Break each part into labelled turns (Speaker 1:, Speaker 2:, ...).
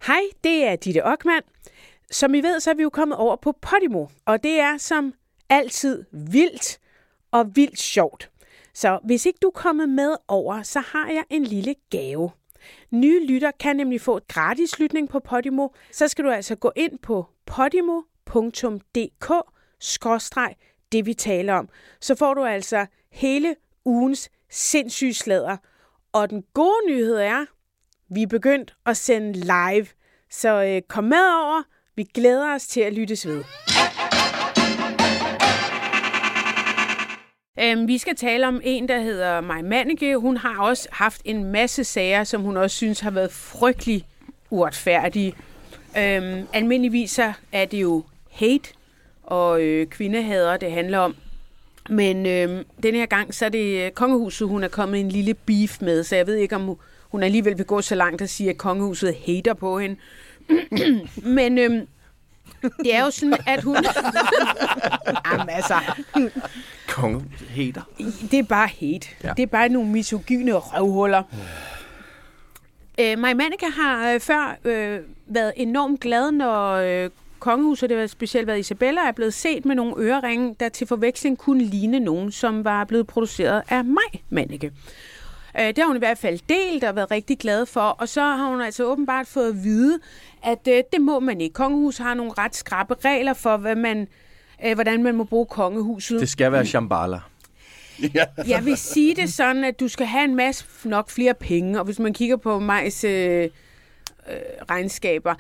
Speaker 1: Hej, det er Ditte Okman. Som I ved, så er vi jo kommet over på Podimo, og det er som altid vildt og vildt sjovt. Så hvis ikke du er kommet med over, så har jeg en lille gave. Nye lytter kan nemlig få et gratis lytning på Podimo. Så skal du altså gå ind på podimo.dk/det vi taler om. Så får du altså hele ugens sindssyge sladder. Og den gode nyhed er, vi er begyndt at sende live. Så kom med over. Vi glæder os til at lyttes ved. Vi skal tale om en, der hedder Maj Mannicke. Hun har også haft en masse sager, som hun også synes har været frygtelig uretfærdige. Almindeligvis er det jo hate og kvindehader, det handler om. Men denne her gang, så er det kongehuset, hun er kommet en lille beef med. Så jeg ved ikke, om hun alligevel vil gå så langt at sige, at kongehuset hater på hende. Men det er jo sådan, at hun... Jamen altså...
Speaker 2: Kongehuset hater?
Speaker 1: Det er bare hate. Ja. Det er bare nogle misogyne røvhuller. Maj Mannicke har før været enormt glad, når kongehuset, det har specielt været Isabella, er blevet set med nogle øreringe, der til forveksling kunne ligne nogen, som var blevet produceret af Maj Mannicke. Det har hun i hvert fald delt og været rigtig glad for, og så har hun altså åbenbart fået at vide, at det må man ikke. Kongehuset har nogle ret skrappe regler for, hvordan man må bruge kongehuset.
Speaker 2: Det skal være Shambhala.
Speaker 1: Jeg vil sige det sådan, at du skal have en masse nok flere penge, og hvis man kigger på Majs regnskaber.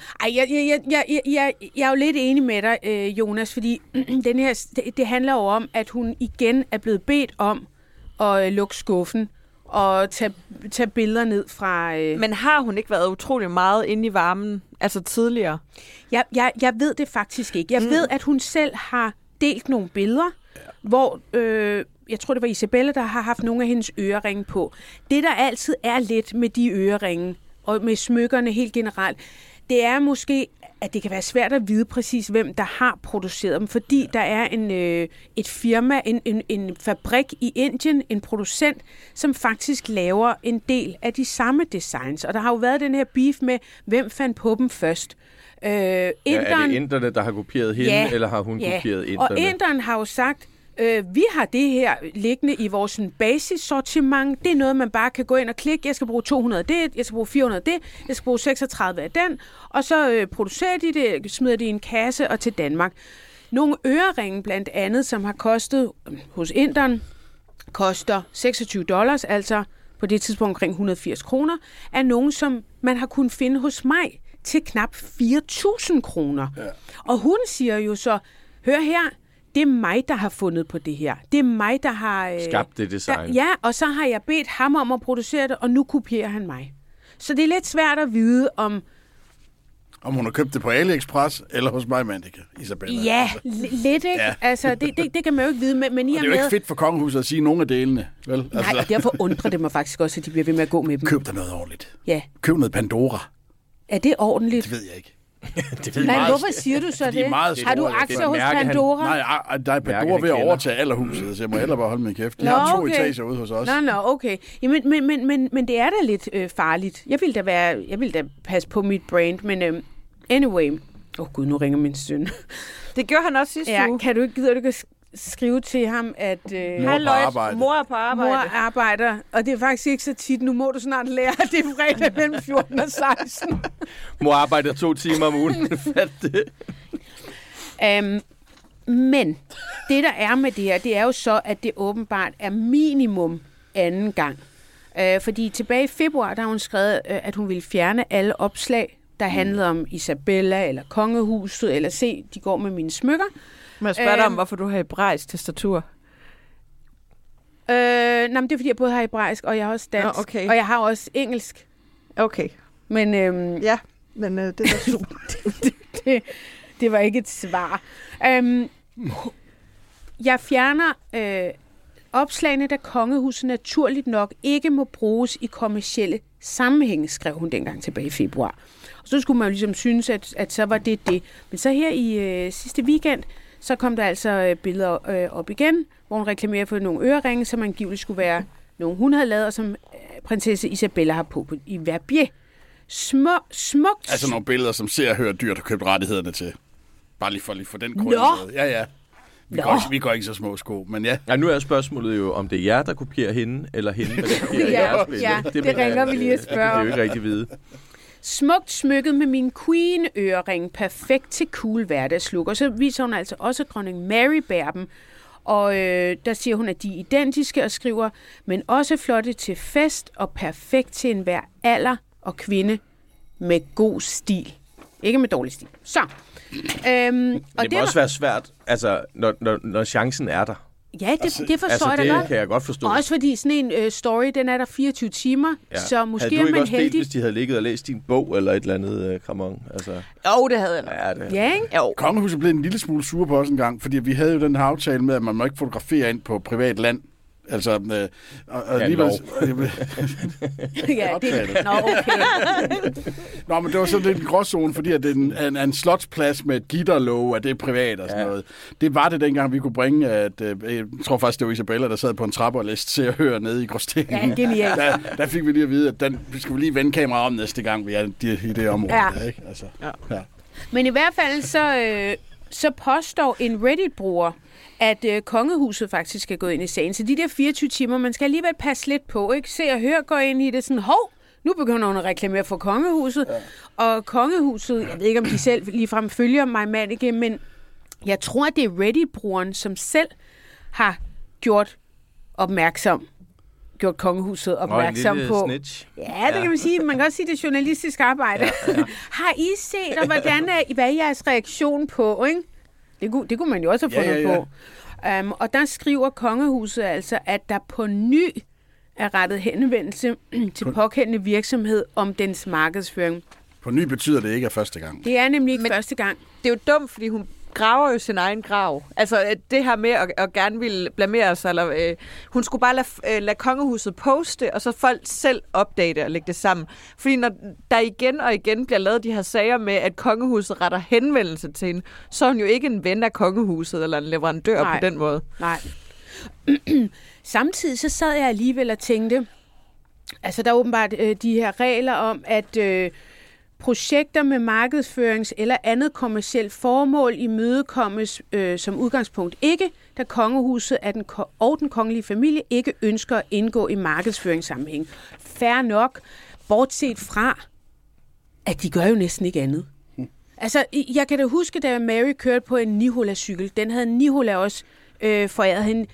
Speaker 1: Jeg er jo lidt enig med dig, Jonas, fordi det handler jo om, at hun igen er blevet bedt om at lukke skuffen og tage billeder ned fra...
Speaker 3: Men har hun ikke været utrolig meget inde i varmen, altså tidligere?
Speaker 1: Jeg ved det faktisk ikke. Jeg ved, at hun selv har delt nogle billeder, hvor... jeg tror, det var Isabella, der har haft nogle af hendes øreringe på. Det, der altid er lidt med de øreringe, og med smykkerne helt generelt, det er måske, at det kan være svært at vide præcis, hvem der har produceret dem, fordi der er et firma, en fabrik i Indien, en producent, som faktisk laver en del af de samme designs. Og der har jo været den her beef med, hvem fandt på dem først.
Speaker 2: Er det inderne, der har kopieret hende, eller har hun kopieret inderne?
Speaker 1: Og inderne har jo sagt, vi har det her liggende i vores basissortiment. Det er noget, man bare kan gå ind og klikke. Jeg skal bruge 200 af det, jeg skal bruge 400 af det, jeg skal bruge 36 af den. Og så producerer de det, smider de i en kasse og til Danmark. Nogle øreringe blandt andet, som har kostet hos inderen, koster $26, altså på det tidspunkt omkring 180 kroner, er nogen, som man har kunnet finde hos mig til knap 4.000 kroner. Ja. Og hun siger jo så, hør her, det er mig, der har fundet på det her. Det er mig, der har...
Speaker 2: skabt det design.
Speaker 1: Ja, og så har jeg bedt ham om at producere det, og nu kopierer han mig. Så det er lidt svært at vide, om
Speaker 4: hun har købt det på AliExpress, eller hos Maj Mannicke, Isabella.
Speaker 1: Ja, lidt, ikke? Ja. Altså, det kan man jo ikke vide. Men
Speaker 4: det er jo ikke fedt for kongehuset at sige nogle af delene, vel?
Speaker 1: Nej, altså. Og derfor undrer det mig faktisk også, at de bliver ved med at gå med dem.
Speaker 4: Køb dig noget ordentligt.
Speaker 1: Ja.
Speaker 4: Køb noget Pandora.
Speaker 1: Er det ordentligt?
Speaker 4: Det ved jeg ikke.
Speaker 1: Nej, hvorfor siger du så det? Har du aktier hos Pandora?
Speaker 4: Nej, der er Pandora ved at overtage Allerhuset, så jeg må hellere bare holde min kæft. De har 2 etager ude hos os.
Speaker 1: Nå, okay. Jamen, men det er da lidt farligt. Jeg vil da passe på mit brand, men anyway. Gud, nu ringer min søn.
Speaker 3: Det gjorde han også sidste uge.
Speaker 1: Gider du ikke skrive til ham, at
Speaker 3: mor er på arbejde.
Speaker 1: Mor arbejder, og det er faktisk ikke så tit. Nu må du snart lære, at det er fredag mellem 14 og 16.
Speaker 2: Mor arbejder 2 timer om ugen.
Speaker 1: Men det, der er med det her, det er jo så, at det åbenbart er minimum anden gang. Fordi tilbage i februar, der har hun skrevet, at hun ville fjerne alle opslag, der handlede om Isabella eller kongehuset, eller se, de går med mine smykker.
Speaker 3: Må jeg spørge dig om, hvorfor du har hebraisk tastatur?
Speaker 1: Men det er, fordi jeg både har hebraisk, og jeg har også dansk.
Speaker 3: Okay.
Speaker 1: Og jeg har også engelsk.
Speaker 3: Okay.
Speaker 1: Men,
Speaker 3: det var super.
Speaker 1: det var ikke et svar. Jeg fjerner opslagene, da kongehuset naturligt nok ikke må bruges i kommercielle sammenhænge, skrev hun dengang tilbage i februar. Og så skulle man jo ligesom synes, at så var det. Men så her i sidste weekend, så kom der altså billeder op igen, hvor hun reklamerer for nogle øreringe, som angiveligt skulle være nogle, hun havde lavet, og som prinsesse Isabella har på i Verbier. smukt.
Speaker 4: Altså nogle billeder, som ser og hører dyrt og købt rettighederne til. Bare lige for den grund. Ja. Vi går ikke så små sko, men ja.
Speaker 2: Ja, nu er spørgsmålet jo, om det er jer, der kopierer hende, eller hende, der kopierer jeres billede.
Speaker 1: Ja, det ringer vi lige at spørge.
Speaker 2: Det er jo ikke rigtig vide.
Speaker 1: Smukt smykket med min Queen-ørering. Perfekt til cool hverdagslook. Og så viser hun altså også, at dronning Mary bærer dem. Og der siger hun, at de er identiske og skriver, men også flotte til fest og perfekt til enhver alder og kvinde med god stil. Ikke med dårlig stil. Så.
Speaker 2: Og det må også være svært, altså, når chancen er der.
Speaker 1: Ja, det forstår jeg da godt.
Speaker 2: Det kan jeg godt forstå.
Speaker 1: Også fordi sådan en story, den er der 24 timer, så måske
Speaker 2: havde du ikke
Speaker 1: er man
Speaker 2: også
Speaker 1: heldig.
Speaker 2: delt, hvis de havde ligget og læst din bog, eller et eller andet kramon? Altså.
Speaker 3: Jo, det havde jeg nok.
Speaker 2: Ja, det.
Speaker 1: Ja, ikke?
Speaker 3: Jo.
Speaker 4: Kongehuset blev en lille smule sure på os en gang, fordi vi havde jo den her aftale med, at man må ikke fotografere ind på privat land. Altså, alligevel...
Speaker 1: Ja, det... Nå, okay.
Speaker 4: Nå, men det var sådan lidt en gråzone, fordi at det er en slotsplads med et gitterlåg, at det er privat og sådan noget. Det var det dengang, vi kunne bringe, at jeg tror faktisk, det var Isabella, der sad på en trappe og læste Se og Hør nede i Gråsten.
Speaker 1: Ja, genialt.
Speaker 4: Der fik vi lige at vide, at vi skulle lige vende kameraet om næste gang, vi er i det område.
Speaker 1: Ja.
Speaker 4: Der, ikke? Altså, ja.
Speaker 1: Men i hvert fald så påstår en Reddit-bruger, at kongehuset faktisk er gået ind i sagen. Så de der 24 timer, man skal alligevel passe lidt på, ikke? Se og Hør går ind i det sådan, nu begynder hun at reklamere for kongehuset. Ja. Og kongehuset, jeg ved ikke, om de selv ligefrem følger mig mand ikke, men jeg tror, det er Reddit-brugeren, som selv har gjort kongehuset opmærksom på.
Speaker 2: Snitch.
Speaker 1: Ja, det kan man sige. Man kan også sige, det er journalistisk arbejde. Ja. Har I set, og hvad er jeres reaktion på, ikke? Det kunne man jo også have fundet på. Og der skriver kongehuset altså, at der på ny er rettet henvendelse til pågældende virksomhed om dens markedsføring.
Speaker 4: På ny betyder det ikke, at første gang.
Speaker 1: Det er nemlig ikke første gang.
Speaker 3: Det er jo dumt, fordi hun graver jo sin egen grav. Altså det her med at gerne ville blamere sig, eller hun skulle bare lade kongehuset poste, og så folk selv opdage det og lægge det sammen. Fordi når der igen og igen bliver lavet de her sager med, at kongehuset retter henvendelse til hende, så er hun jo ikke en ven af kongehuset, eller en leverandør på den måde. Nej.
Speaker 1: Samtidig så sad jeg alligevel og tænkte, altså der er åbenbart de her regler om, at projekter med markedsførings- eller andet kommercielt formål imødekommes som udgangspunkt ikke, da kongehuset og den kongelige familie ikke ønsker at indgå i markedsføringssammenhæng. Fair nok, bortset fra, at de gør jo næsten ikke andet. Altså, jeg kan da huske, da Mary kørte på en Nihola-cykel. Den havde Nihola også foræret hende.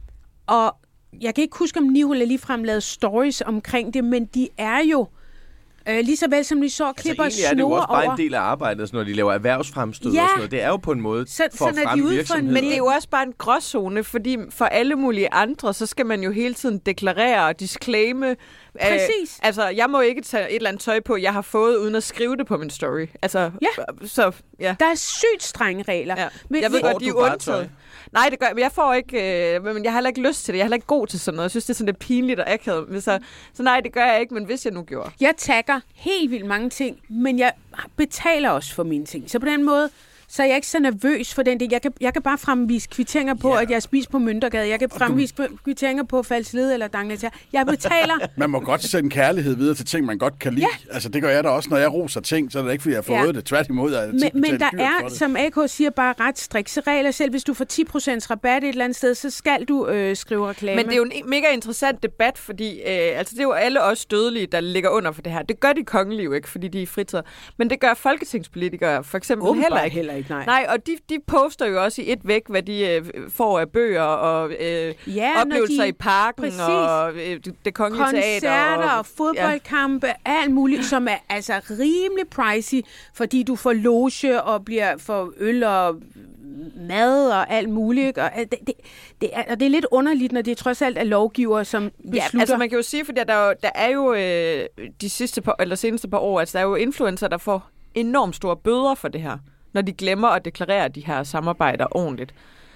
Speaker 1: Og jeg kan ikke huske, om Nihola ligefrem lavede stories omkring det, men de er jo lige så vel som de så klipper
Speaker 2: altså, snore over. Det er jo også bare
Speaker 1: over.
Speaker 2: en del af arbejdet, når de laver erhvervsfremstød og sådan noget. Det er jo på en måde for at fremme virksomheden.
Speaker 3: Men det er jo også bare en gråzone, fordi for alle mulige andre, så skal man jo hele tiden deklarere og disclaime.
Speaker 1: Præcis.
Speaker 3: Altså, jeg må ikke tage et eller andet tøj på, jeg har fået, uden at skrive det på min story. Altså, så, ja.
Speaker 1: Der er sygt strenge regler. Ja.
Speaker 3: Men jeg ved godt, de er undtaget. Nej, det gør jeg. Jeg får ikke, men jeg har heller ikke lyst til det. Jeg er heller ikke god til sådan noget. Jeg synes, det er sådan lidt pinligt og akavet. Så nej, det gør jeg ikke, men hvis jeg nu gjorde.
Speaker 1: Jeg tagger helt vildt mange ting, men jeg betaler også for mine ting. Så på den måde, så er jeg ikke så nervøs for den del. Jeg kan bare fremvise kvitteringer på, at jeg spiser på Møntergade. Jeg kan fremvise kvitteringer på Falsled eller Dangletær. Jeg betaler.
Speaker 4: Man må godt sende kærlighed videre til ting, man godt kan lide. Ja. Altså, det gør jeg da også, når jeg roser ting, så er det ikke, fordi jeg har fået det. Tværtimod.
Speaker 1: Men der er, som AK siger, bare ret strikse regler. Selv hvis du får 10% rabat et eller andet sted, så skal du skrive reklame.
Speaker 3: Men det er jo en mega interessant debat, fordi altså, det er jo alle os dødelige, der ligger under for det her. Det gør de kongelige jo ikke, fordi de er fritaget. Men det gør folketingspolitikere for eksempel heller ikke. Nej, og de poster jo også i et væk, hvad de får af bøger og oplevelser i parken og det kongelige teater.
Speaker 1: Koncerter og fodboldkampe, alt muligt, som er altså rimelig pricey, fordi du får loge og bliver for øl og mad og alt muligt. Og det er lidt underligt, når det trods alt er lovgiver, som beslutter.
Speaker 3: Ja, altså man kan jo sige, fordi der er jo de seneste par år, altså der er jo influencer, der får enormt store bøder for det her, når de glemmer at deklarere de her samarbejder ordentligt.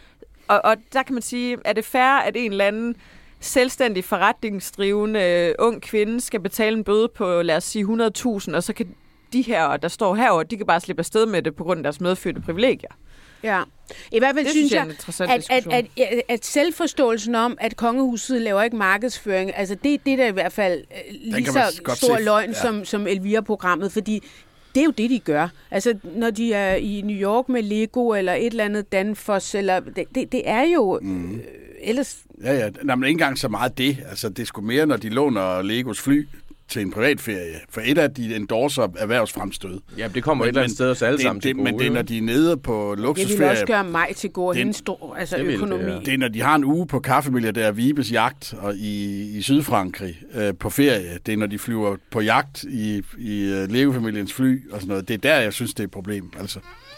Speaker 3: Og der kan man sige, er det fair, at en eller anden selvstændig forretningsdrivende ung kvinde skal betale en bøde på, lad os sige, 100.000, og så kan de her, der står herover, de kan bare slippe afsted med det på grund af deres medfødte privilegier.
Speaker 1: Ja, i hvert fald
Speaker 3: det
Speaker 1: synes
Speaker 3: jeg,
Speaker 1: at selvforståelsen om, at kongehuset laver ikke markedsføring, altså det er der i hvert fald lige så stor løgn som Elvira-programmet, fordi det er jo det, de gør. Altså, når de er i New York med Lego eller et eller andet Danfoss, eller det er jo ellers...
Speaker 4: Ja, men ikke engang så meget det. Altså, det er sgu mere, når de låner Legos fly til en privatferie. For et af de endorser erhvervsfremstød.
Speaker 2: Ja, det kommer et eller andet sted os alle sammen til gode.
Speaker 4: Men det er, når de er nede på luksusferie.
Speaker 1: Det vil også gøre mig til gode hendes økonomi.
Speaker 4: Det er, når de har en uge på kaffemilliardær Vibes jagt og i Sydfrankrig på ferie. Det er, når de flyver på jagt i Lego-familiens fly og sådan noget. Det er der, jeg synes, det er et problem. Altså.